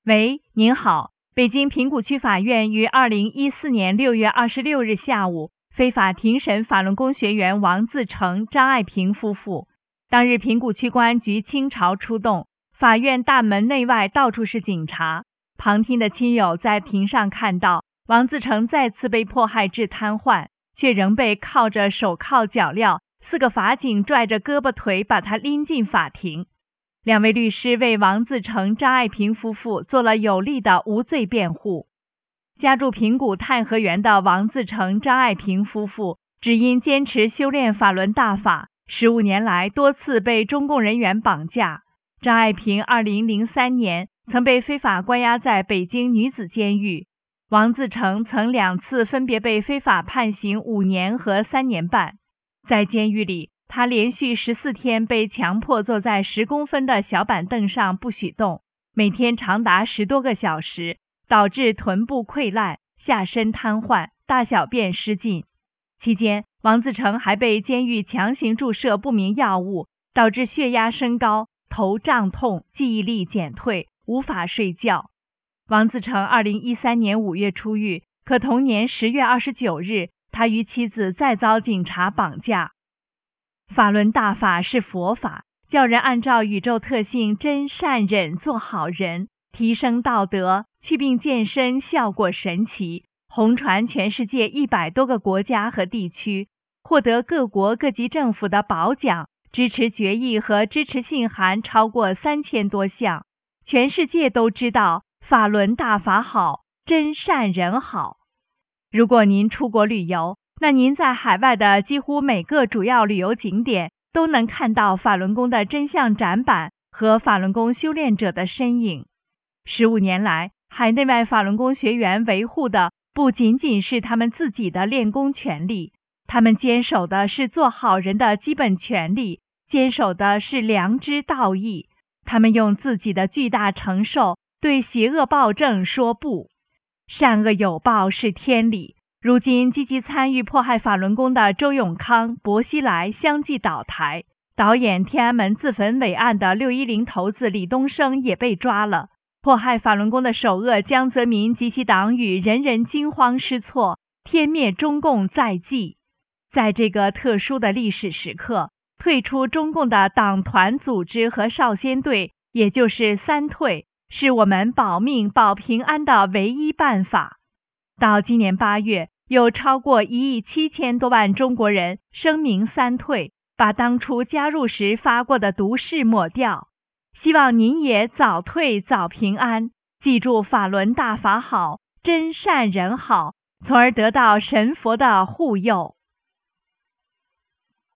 喂，您好，北京平谷区法院于2014年6月26日下午非法庭审法轮功学员王自成、张爱萍夫妇。当日平谷区公安局倾巢出动，法院大门内外到处是警察。旁听的亲友在庭上看到王自成再次被迫害至瘫痪，却仍被铐着手铐脚镣，4个法警拽着胳膊腿把他拎进法庭。2位律师为王自成、张爱萍夫妇做了有力的无罪辩护。家住平谷太和园的王自成、张爱萍夫妇，只因坚持修炼法轮大法，15年来多次被中共人员绑架。张爱萍2003年曾被非法关押在北京女子监狱，王自成曾2次分别被非法判刑5年和3年半。在监狱里，他连续14天被强迫坐在10公分的小板凳上不许动，每天长达10多个小时，导致臀部溃烂、下身瘫痪、大小便失禁。期间，王自成还被监狱强行注射不明药物，导致血压升高、头胀痛、记忆力减退，无法睡觉。王自成2013年5月出狱，可同年10月29日，他与妻子再遭警察绑架。法轮大法是佛法，叫人按照宇宙特性真善忍做好人，提升道德，祛病健身，效果神奇，红传全世界100多个国家和地区，获得各国各级政府的褒奖，支持决议和支持信函超过3000多项。全世界都知道法轮大法好，真善人好。如果您出国旅游，那您在海外的几乎每个主要旅游景点都能看到法轮功的真相展板和法轮功修炼者的身影。15年来，海内外法轮功学员维护的不仅仅是他们自己的练功权利，他们坚守的是做好人的基本权利，坚守的是良知道义。他们用自己的巨大承受对邪恶暴政说不。善恶有报是天理。如今积极参与迫害法轮功的周永康、薄熙来相继倒台，导演天安门自焚伟案的610头子李东生也被抓了。迫害法轮功的首恶江泽民及其党羽人人惊慌失措，天灭中共在即。在这个特殊的历史时刻，退出中共的党团组织和少先队，也就是3退，是我们保命保平安的唯一办法。到今年8月，有超过1亿7千多万中国人声明3退，把当初加入时发过的毒誓抹掉。希望您也早退早平安，记住法轮大法好，真善人好，从而得到神佛的护佑。